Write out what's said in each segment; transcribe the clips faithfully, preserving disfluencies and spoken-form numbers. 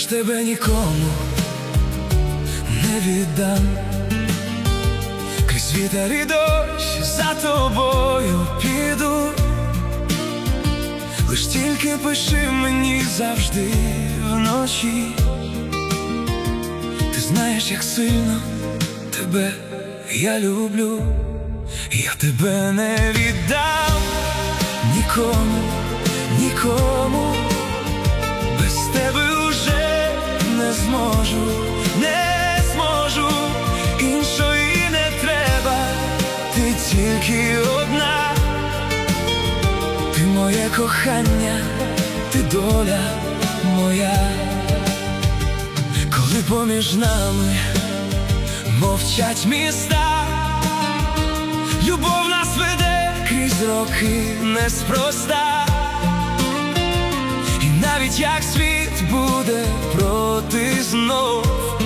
тебе нікому не віддам. Крізь вітер і дощ за тобою піду. Лиш тільки пиши мені завжди вночі. Ти знаєш, як сильно тебе я люблю. Я тебе не віддам нікому, нікому. Без тебе уже не зможу, не зможу. Іншої не треба, ти тільки одна. Ти моє кохання, ти доля моя. Коли поміж нами мовчать міста, любов нас веде крізь роки неспроста. І навіть як світ буде проти знов,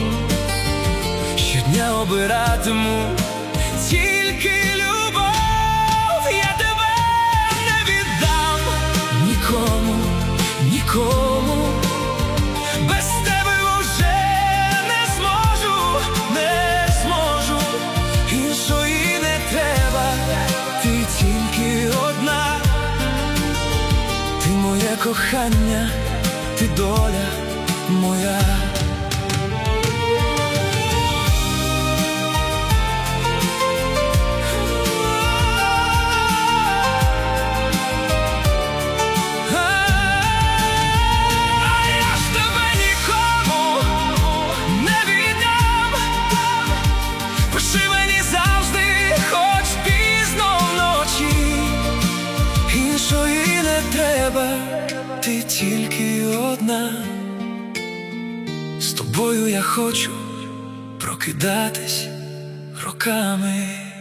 щодня обиратиму тільки любов. Я тебе не віддам нікому, нікому. Без тебе вже не зможу, не зможу. Іншої не треба, ти тільки одна. Ти моє кохання, ти доля моя. Іншої не треба, ти тільки одна. З тобою я хочу прокидатись роками.